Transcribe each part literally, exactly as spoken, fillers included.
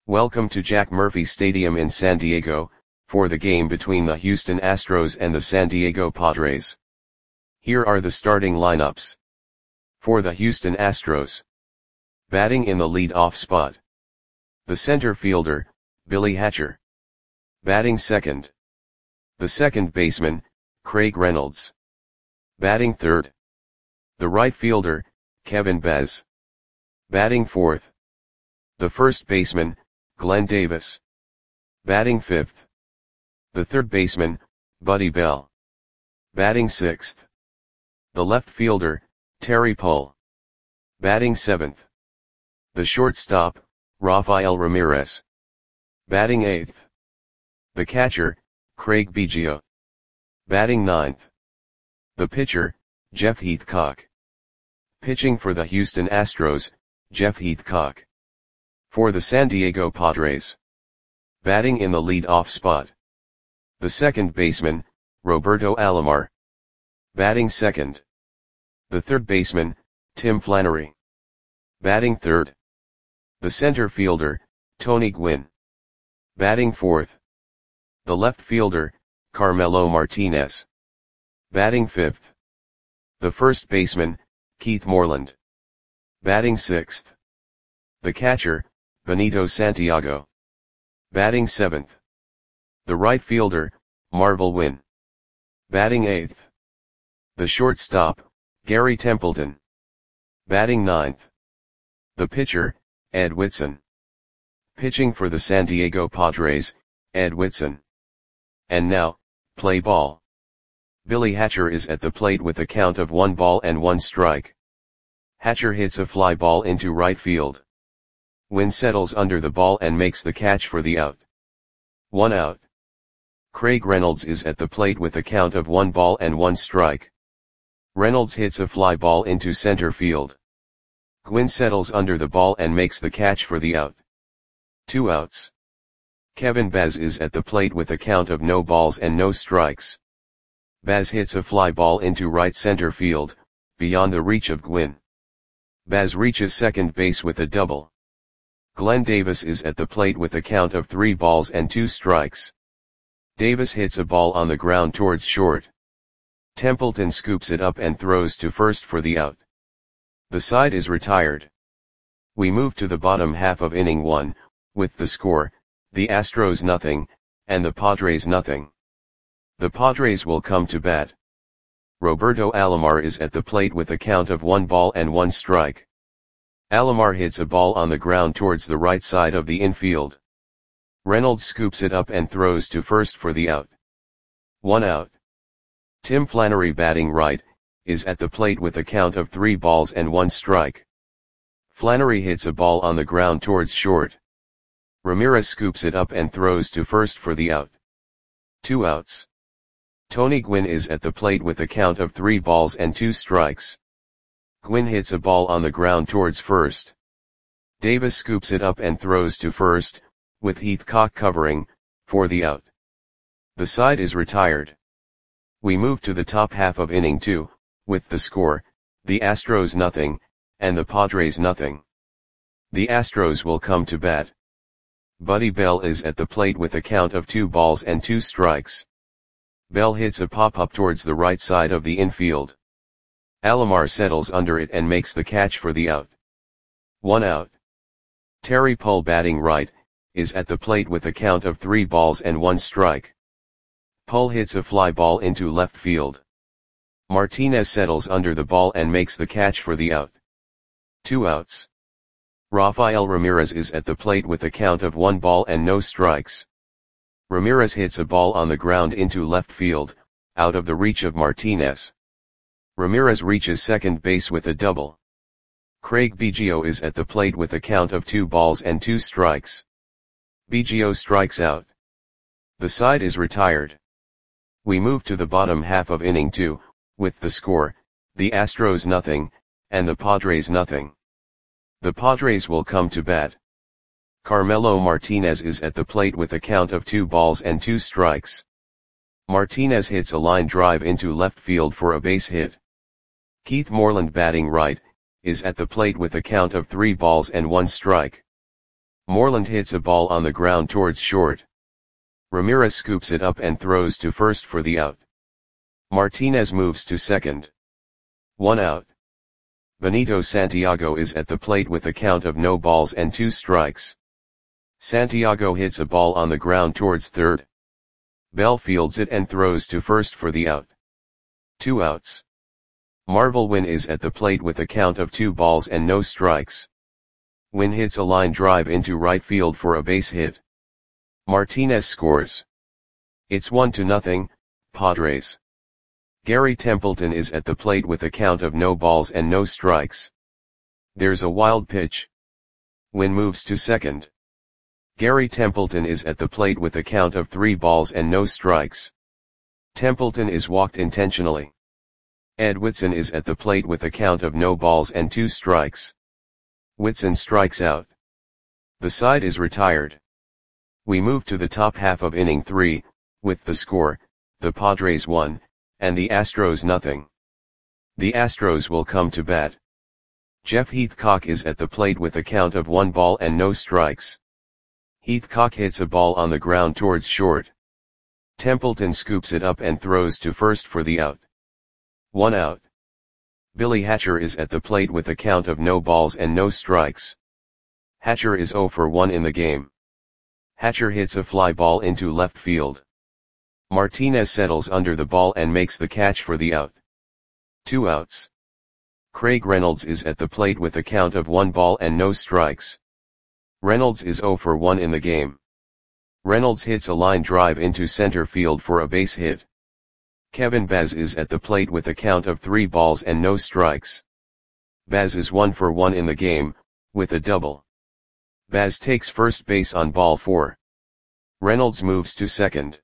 Welcome to Jack Murphy Stadium in San Diego, for the game between the Houston Astros and the San Diego Padres. Here are the starting lineups. For the Houston Astros. Batting in the lead-off spot. The center fielder, Billy Hatcher. Batting second. The second baseman, Craig Reynolds. Batting third. The right fielder, Kevin Baz. Batting fourth. The first baseman, Glenn Davis. Batting fifth. The third baseman, Buddy Bell. Batting sixth. The left fielder, Terry Pull. Batting seventh. The shortstop, Rafael Ramirez. Batting eighth. The catcher, Craig Biggio. Batting ninth. The pitcher, Jeff Heathcock. Pitching for the Houston Astros, Jeff Heathcock. For the San Diego Padres. Batting in the lead-off spot. The second baseman, Roberto Alomar. Batting second. The third baseman, Tim Flannery. Batting third. The center fielder, Tony Gwynn. Batting fourth. The left fielder, Carmelo Martinez. Batting fifth. The first baseman, Keith Moreland. Batting sixth. The catcher, Benito Santiago. Batting seventh. The right fielder, Marvel Wynn. Batting eighth. The shortstop, Gary Templeton. Batting ninth. The pitcher, Ed Whitson. Pitching for the San Diego Padres, Ed Whitson. And now, play ball. Billy Hatcher is at the plate with a count of one ball and one strike. Hatcher hits a fly ball into right field. Wynn settles under the ball and makes the catch for the out. One out. Craig Reynolds is at the plate with a count of one ball and one strike. Reynolds hits a fly ball into center field. Gwynn settles under the ball and makes the catch for the out. Two outs. Kevin Baz is at the plate with a count of no balls and no strikes. Baz hits a fly ball into right center field, beyond the reach of Gwynn. Baz reaches second base with a double. Glenn Davis is at the plate with a count of three balls and two strikes. Davis hits a ball on the ground towards short. Templeton scoops it up and throws to first for the out. The side is retired. We move to the bottom half of inning one, with the score, the Astros nothing, and the Padres nothing. The Padres will come to bat. Roberto Alomar is at the plate with a count of one ball and one strike. Alomar hits a ball on the ground towards the right side of the infield. Reynolds scoops it up and throws to first for the out. One out. Tim Flannery, batting right, is at the plate with a count of three balls and one strike. Flannery hits a ball on the ground towards short. Ramirez scoops it up and throws to first for the out. Two outs. Tony Gwynn is at the plate with a count of three balls and two strikes. Gwynn hits a ball on the ground towards first. Davis scoops it up and throws to first, with Heathcock covering, for the out. The side is retired. We move to the top half of inning two, with the score, the Astros nothing, and the Padres nothing. The Astros will come to bat. Buddy Bell is at the plate with a count of two balls and two strikes. Bell hits a pop-up towards the right side of the infield. Alomar settles under it and makes the catch for the out. One out. Terry Pull, batting right, is at the plate with a count of three balls and one strike. Pull hits a fly ball into left field. Martinez settles under the ball and makes the catch for the out. Two outs. Rafael Ramirez is at the plate with a count of one ball and no strikes. Ramirez hits a ball on the ground into left field, out of the reach of Martinez. Ramirez reaches second base with a double. Craig Biggio is at the plate with a count of two balls and two strikes. Biggio strikes out. The side is retired. We move to the bottom half of inning two, with the score, the Astros nothing, and the Padres nothing. The Padres will come to bat. Carmelo Martinez is at the plate with a count of two balls and two strikes. Martinez hits a line drive into left field for a base hit. Keith Moreland, batting right, is at the plate with a count of three balls and one strike. Moreland hits a ball on the ground towards short. Ramirez scoops it up and throws to first for the out. Martinez moves to second. One out. Benito Santiago is at the plate with a count of no balls and two strikes. Santiago hits a ball on the ground towards third. Bell fields it and throws to first for the out. Two outs. Marvel Wynn is at the plate with a count of two balls and no strikes. Wynn hits a line drive into right field for a base hit. Martinez scores. It's one to nothing, Padres. Gary Templeton is at the plate with a count of no balls and no strikes. There's a wild pitch. Wynn moves to second. Gary Templeton is at the plate with a count of three balls and no strikes. Templeton is walked intentionally. Ed Whitson is at the plate with a count of no balls and two strikes. Whitson strikes out. The side is retired. We move to the top half of inning three, with the score, the Padres one, and the Astros nothing. The Astros will come to bat. Jeff Heathcock is at the plate with a count of one ball and no strikes. Heathcock hits a ball on the ground towards short. Templeton scoops it up and throws to first for the out. One out. Billy Hatcher is at the plate with a count of no balls and no strikes. Hatcher is oh for one in the game. Hatcher hits a fly ball into left field. Martinez settles under the ball and makes the catch for the out. Two outs. Craig Reynolds is at the plate with a count of one ball and no strikes. Reynolds is oh for one in the game. Reynolds hits a line drive into center field for a base hit. Kevin Baz is at the plate with a count of three balls and no strikes. Baz is one for one in the game, with a double. Baz takes first base on ball four. Reynolds moves to second.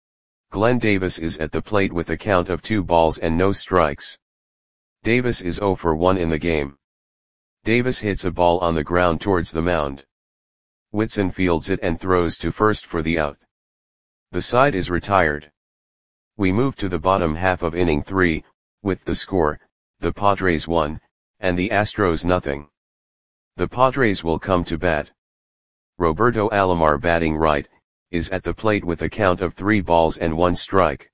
Glenn Davis is at the plate with a count of two balls and no strikes. Davis is oh for one in the game. Davis hits a ball on the ground towards the mound. Whitson fields it and throws to first for the out. The side is retired. We move to the bottom half of inning three, with the score, the Padres one, and the Astros nothing. The Padres will come to bat. Roberto Alomar, batting right, is at the plate with a count of three balls and one strike.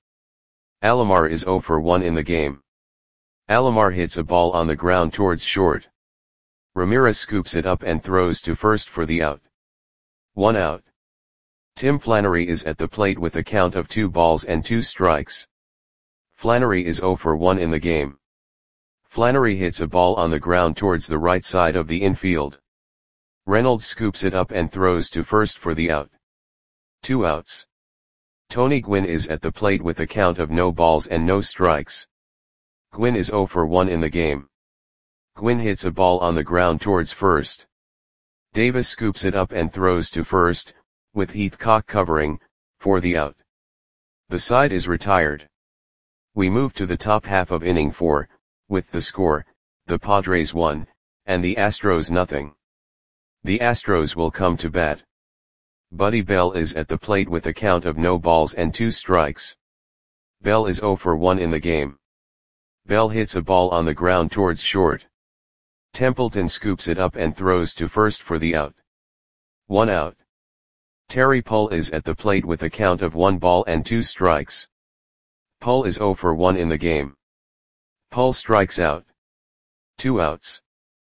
Alomar is oh for one in the game. Alomar hits a ball on the ground towards short. Ramirez scoops it up and throws to first for the out. One out. Tim Flannery is at the plate with a count of two balls and two strikes. Flannery is oh for one in the game. Flannery hits a ball on the ground towards the right side of the infield. Reynolds scoops it up and throws to first for the out. Two outs. Tony Gwynn is at the plate with a count of no balls and no strikes. Gwynn is oh for one in the game. Gwynn hits a ball on the ground towards first. Davis scoops it up and throws to first, with Heathcock covering, for the out. The side is retired. We move to the top half of inning four, with the score, the Padres one, and the Astros nothing. The Astros will come to bat. Buddy Bell is at the plate with a count of no balls and two strikes. Bell is oh for one in the game. Bell hits a ball on the ground towards short. Templeton scoops it up and throws to first for the out. One out. Terry Pull is at the plate with a count of one ball and two strikes. Pull is oh for one in the game. Pull strikes out. Two outs.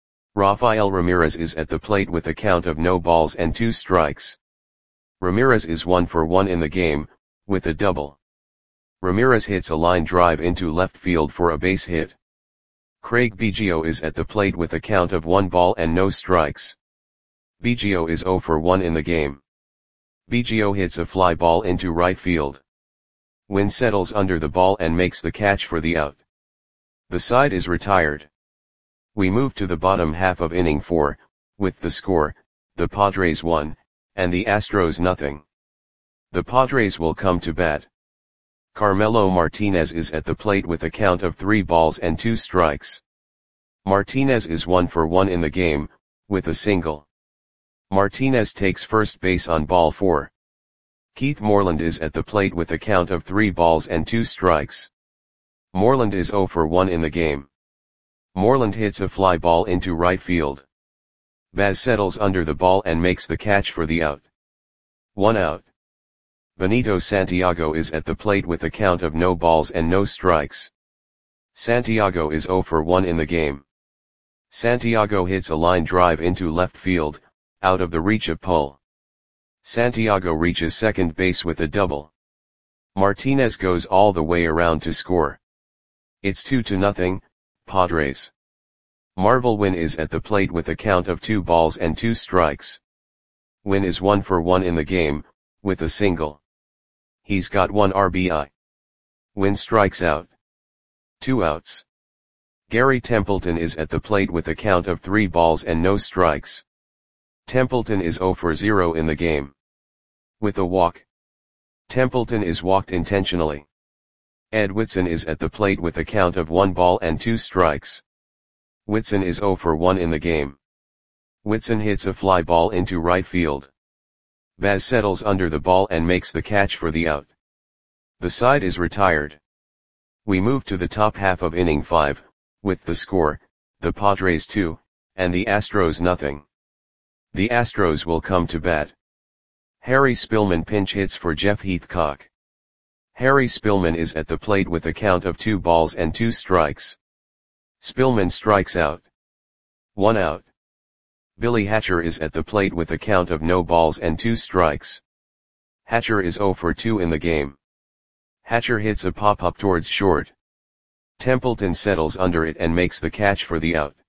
Rafael Ramirez is at the plate with a count of no balls and two strikes. Ramirez is one for one in the game, with a double. Ramirez hits a line drive into left field for a base hit. Craig Biggio is at the plate with a count of one ball and no strikes. Biggio is oh for one in the game. Biggio hits a fly ball into right field. Wynn settles under the ball and makes the catch for the out. The side is retired. We move to the bottom half of inning four, with the score, the Padres one, and the Astros nothing. The Padres will come to bat. Carmelo Martinez is at the plate with a count of three balls and two strikes. Martinez is one for one in the game, with a single. Martinez takes first base on ball four. Keith Moreland is at the plate with a count of three balls and two strikes. Moreland is oh for one in the game. Moreland hits a fly ball into right field. Baz settles under the ball and makes the catch for the out. One out. Benito Santiago is at the plate with a count of no balls and no strikes. Santiago is zero for one in the game. Santiago hits a line drive into left field, out of the reach of Pull. Santiago reaches second base with a double. Martinez goes all the way around to score. It's two to nothing, Padres. Marvel Wynn is at the plate with a count of two balls and two strikes. Wynn is one for one in the game, with a single. He's got one R B I. Wynn strikes out. Two outs. Gary Templeton is at the plate with a count of three balls and no strikes. Templeton is zero for zero in the game. With a walk. Templeton is walked intentionally. Ed Whitson is at the plate with a count of one ball and two strikes. Whitson is zero for one in the game. Whitson hits a fly ball into right field. Baz settles under the ball and makes the catch for the out. The side is retired. We move to the top half of inning five, with the score, the Padres two, and the Astros nothing. The Astros will come to bat. Harry Spillman pinch hits for Jeff Heathcock. Harry Spillman is at the plate with a count of two balls and two strikes. Spillman strikes out. One out. Billy Hatcher is at the plate with a count of no balls and two strikes. Hatcher is zero for two in the game. Hatcher hits a pop-up towards short. Templeton settles under it and makes the catch for the out.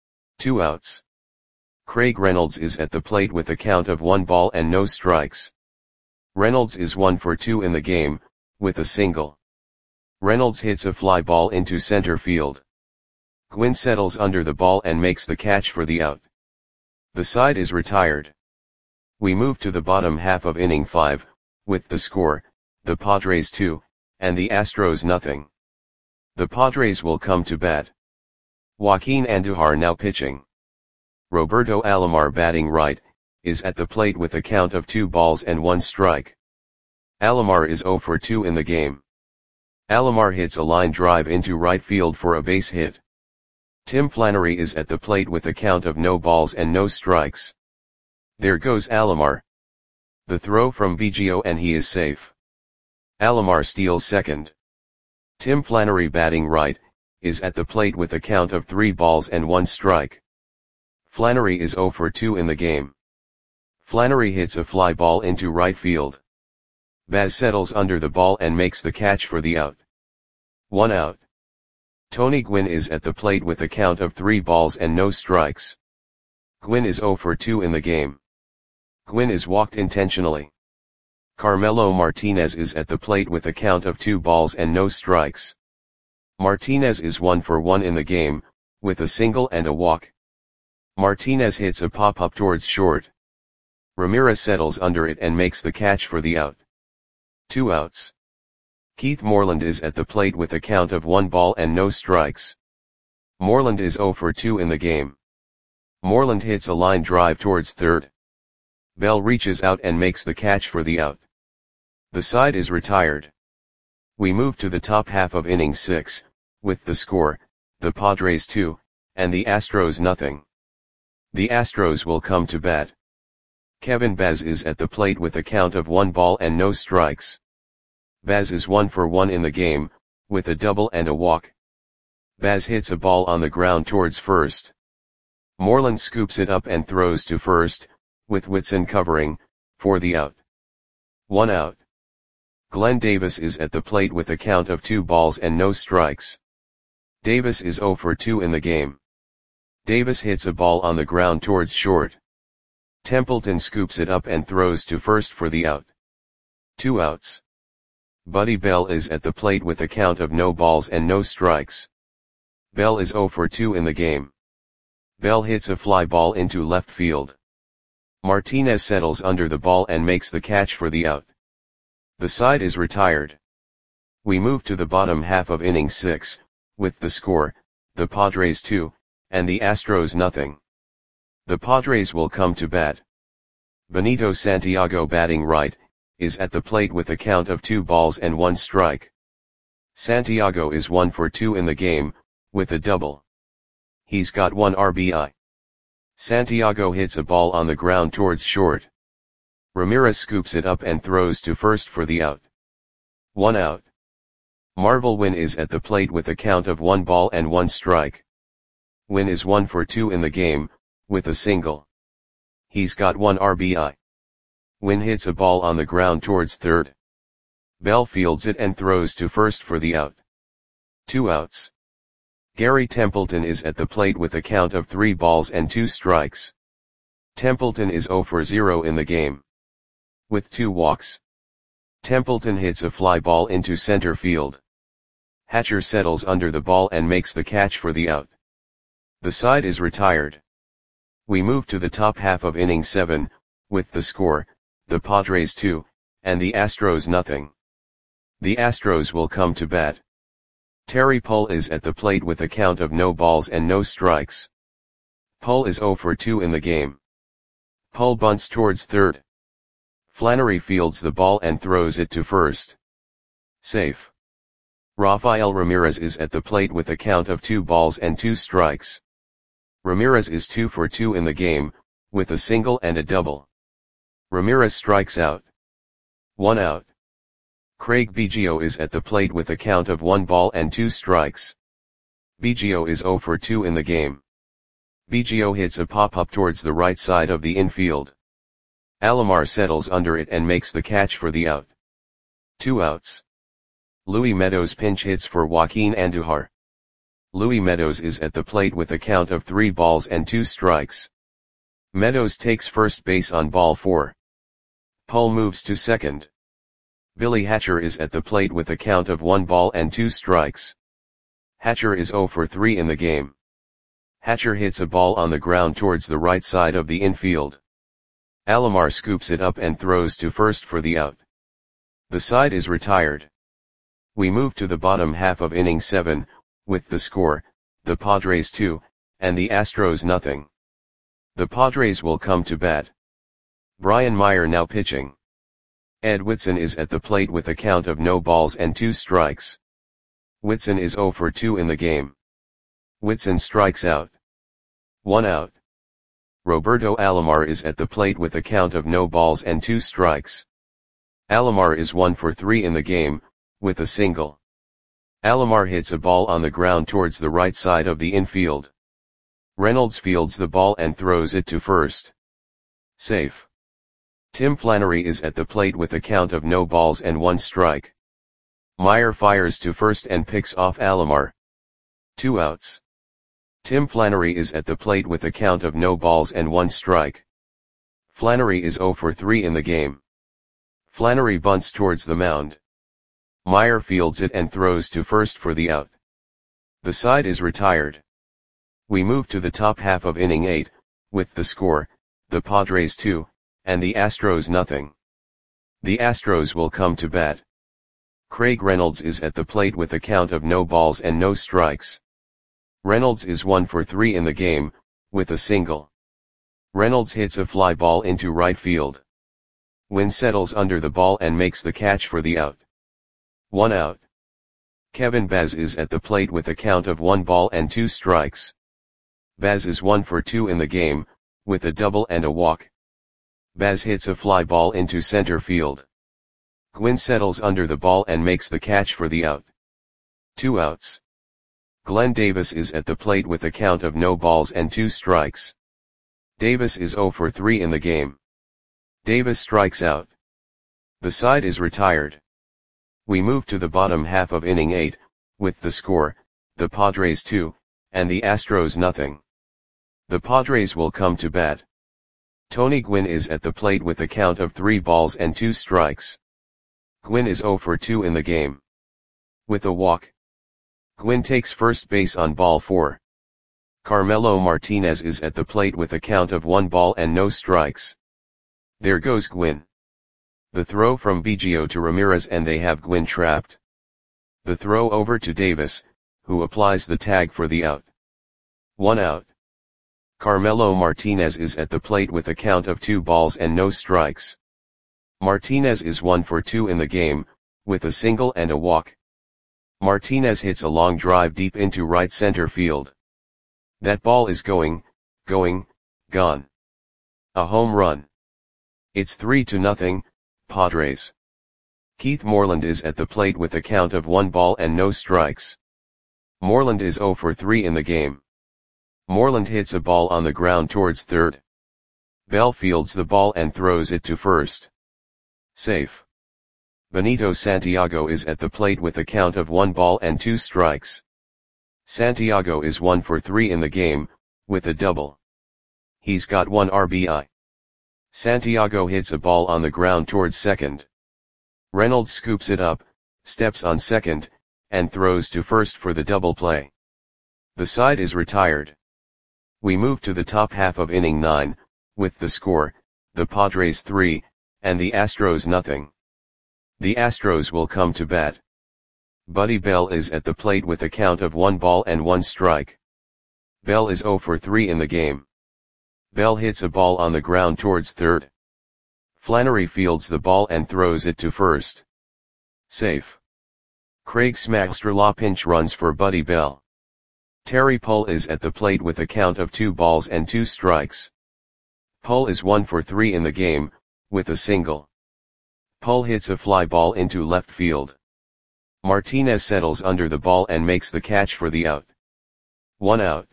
Two outs. Craig Reynolds is at the plate with a count of one ball and no strikes. Reynolds is one for two in the game, with a single. Reynolds hits a fly ball into center field. Gwynn settles under the ball and makes the catch for the out. The side is retired. We move to the bottom half of inning five, with the score, the Padres two, and the Astros nothing. The Padres will come to bat. Joaquin Andujar now pitching. Roberto Alomar batting right, is at the plate with a count of two balls and one strike. Alomar is zero for two in the game. Alomar hits a line drive into right field for a base hit. Tim Flannery is at the plate with a count of no balls and no strikes. There goes Alomar. The throw from Biggio and he is safe. Alomar steals second. Tim Flannery batting right, is at the plate with a count of three balls and one strike. Flannery is zero for two in the game. Flannery hits a fly ball into right field. Baz settles under the ball and makes the catch for the out. One out. Tony Gwynn is at the plate with a count of three balls and no strikes. Gwynn is zero for two in the game. Gwynn is walked intentionally. Carmelo Martinez is at the plate with a count of two balls and no strikes. Martinez is one for one in the game, with a single and a walk. Martinez hits a pop-up towards short. Ramirez settles under it and makes the catch for the out. Two outs. Keith Moreland is at the plate with a count of one ball and no strikes. Moreland is zero for two in the game. Moreland hits a line drive towards third. Bell reaches out and makes the catch for the out. The side is retired. We move to the top half of inning six, with the score, the Padres two, and the Astros nothing. The Astros will come to bat. Kevin Baz is at the plate with a count of one ball and no strikes. Baz is one for one in the game, with a double and a walk. Baz hits a ball on the ground towards first. Moreland scoops it up and throws to first, with Whitson covering, for the out. One out. Glenn Davis is at the plate with a count of two balls and no strikes. Davis is zero for two in the game. Davis hits a ball on the ground towards short. Templeton scoops it up and throws to first for the out. Two outs. Buddy Bell is at the plate with a count of no balls and no strikes. Bell is zero for two in the game. Bell hits a fly ball into left field. Martinez settles under the ball and makes the catch for the out. The side is retired. We move to the bottom half of inning six, with the score, the Padres two, and the Astros nothing. The Padres will come to bat. Benito Santiago batting right, is at the plate with a count of two balls and one strike. Santiago is one for two in the game, with a double. He's got one R B I. Santiago hits a ball on the ground towards short. Ramirez scoops it up and throws to first for the out. One out. Marvel Win is at the plate with a count of one ball and one strike. Win is one for two in the game, with a single. He's got one R B I. Win hits a ball on the ground towards third. Bell fields it and throws to first for the out. Two outs. Gary Templeton is at the plate with a count of three balls and two strikes. Templeton is zero for zero in the game. With two walks. Templeton hits a fly ball into center field. Hatcher settles under the ball and makes the catch for the out. The side is retired. We move to the top half of inning seven, with the score, the Padres two, and the Astros nothing. The Astros will come to bat. Terry Pull is at the plate with a count of no balls and no strikes. Pull is zero for two in the game. Pull bunts towards third. Flannery fields the ball and throws it to first. Safe. Rafael Ramirez is at the plate with a count of two balls and two strikes. Ramirez is two for two in the game, with a single and a double. Ramirez strikes out. One out. Craig Biggio is at the plate with a count of one ball and two strikes. Biggio is zero for two in the game. Biggio hits a pop-up towards the right side of the infield. Alomar settles under it and makes the catch for the out. Two outs. Louis Meadows pinch hits for Joaquin Andujar. Louis Meadows is at the plate with a count of three balls and two strikes. Meadows takes first base on ball four. Pull moves to second. Billy Hatcher is at the plate with a count of one ball and two strikes. Hatcher is zero for three in the game. Hatcher hits a ball on the ground towards the right side of the infield. Alomar scoops it up and throws to first for the out. The side is retired. We move to the bottom half of inning seven, with the score, the Padres two, and the Astros nothing. The Padres will come to bat. Brian Meyer now pitching. Ed Whitson is at the plate with a count of no balls and two strikes. Whitson is zero for two in the game. Whitson strikes out. One out. Roberto Alomar is at the plate with a count of no balls and two strikes. Alomar is one for three in the game, with a single. Alomar hits a ball on the ground towards the right side of the infield. Reynolds fields the ball and throws it to first. Safe. Tim Flannery is at the plate with a count of no balls and one strike. Meyer fires to first and picks off Alomar. Two outs. Tim Flannery is at the plate with a count of no balls and one strike. Flannery is zero for three in the game. Flannery bunts towards the mound. Meyer fields it and throws to first for the out. The side is retired. We move to the top half of inning eight, with the score, the Padres two, and the Astros nothing. The Astros will come to bat. Craig Reynolds is at the plate with a count of no balls and no strikes. Reynolds is one for three in the game, with a single. Reynolds hits a fly ball into right field. Wynn settles under the ball and makes the catch for the out. One out. Kevin Baz is at the plate with a count of one ball and two strikes. Baz is one for two in the game, with a double and a walk. Baz hits a fly ball into center field. Gwynn settles under the ball and makes the catch for the out. Two outs. Glenn Davis is at the plate with a count of no balls and two strikes. Davis is zero for three in the game. Davis strikes out. The side is retired. We move to the bottom half of inning eight, with the score, the Padres two, and the Astros nothing. The Padres will come to bat. Tony Gwynn is at the plate with a count of three balls and two strikes. Gwynn is zero for two in the game. With a walk. Gwynn takes first base on ball four. Carmelo Martinez is at the plate with a count of one ball and no strikes. There goes Gwynn. The throw from Biggio to Ramirez and they have Gwynn trapped. The throw over to Davis, who applies the tag for the out. One out. Carmelo Martinez is at the plate with a count of two balls and no strikes. Martinez is one for two in the game, with a single and a walk. Martinez hits a long drive deep into right center field. That ball is going, going, Gone. A home run. It's three to nothing, Padres. Keith Moreland is at the plate with a count of one ball and no strikes. Moreland is zero for three in the game. Moreland hits a ball on the ground towards third. Bell fields the ball and throws it to first. Safe. Benito Santiago is at the plate with a count of one ball and two strikes. Santiago is one for three in the game, with a double. He's got one R B I. Santiago hits a ball on the ground towards second. Reynolds scoops it up, steps on second, and throws to first for the double play. The side is retired. We move to the top half of inning nine, with the score, the Padres three, and the Astros nothing. The Astros will come to bat. Buddy Bell is at the plate with a count of one ball and one strike. Bell is zero for three in the game. Bell hits a ball on the ground towards third. Flannery fields the ball and throws it to first. Safe. Craig Smagsterlaw pinch runs for Buddy Bell. Terry Pull is at the plate with a count of two balls and two strikes. Pull is one for three in the game, with a single. Pull hits a fly ball into left field. Martinez settles under the ball and makes the catch for the out. One out.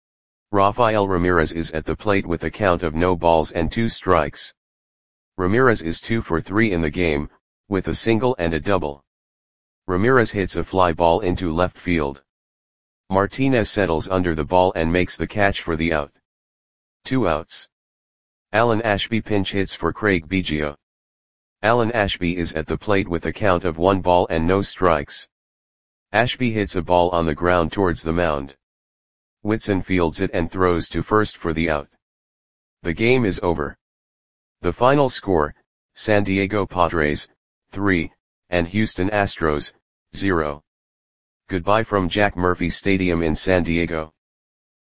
Rafael Ramirez is at the plate with a count of no balls and two strikes. Ramirez is two for three in the game, with a single and a double. Ramirez hits a fly ball into left field. Martinez settles under the ball and makes the catch for the out. Two outs. Alan Ashby pinch hits for Craig Biggio. Alan Ashby is at the plate with a count of one ball and no strikes. Ashby hits a ball on the ground towards the mound. Whitson fields it and throws to first for the out. The game is over. The final score, San Diego Padres, three, and Houston Astros, zero. Goodbye from Jack Murphy Stadium in San Diego.